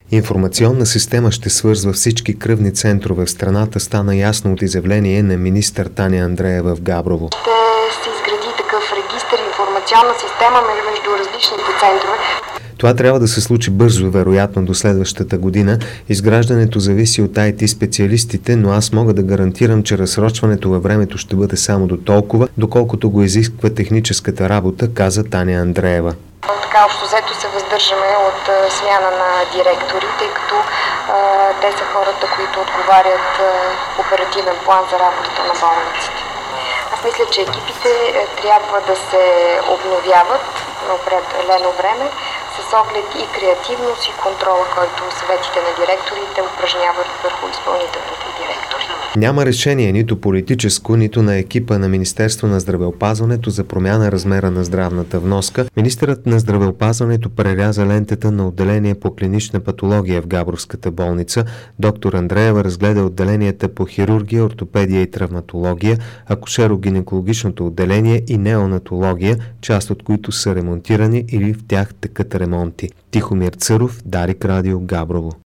Информационна система ще свързва всички кръвни центрове в страната, стана ясно от изявление на министър Таня Андреева в Габрово. Ще се изгради такъв регистър, информационна система между различните центрове. Това трябва да се случи бързо, вероятно до следващата година. Изграждането зависи от IT специалистите, но аз мога да гарантирам, че разсрочването във времето ще бъде само до толкова, доколкото го изисква техническата работа, каза Таня Андреева. Така общо взето се въздържаме от смяна на директори, тъй като те са хората, които отговарят в оперативен план за работата на болниците. Аз мисля, че екипите трябва да се обновяват на определено време с оглед и креативност и контрола, който съветите на директорите упражняват върху изпълнителните директори. Няма решение нито политическо, нито на екипа на Министерство на здравеопазването за промяна размера на здравната вноска. Министърът на здравеопазването преряза лентата на отделение по клинична патология в Габровската болница. Доктор Андреева разгледа отделенията по хирургия, ортопедия и травматология, акушеро-гинекологичното отделение и неонатология, част от които са ремонтирани или в тях текат ремонти. Тихомир Църов, Дарик Радио, Габрово.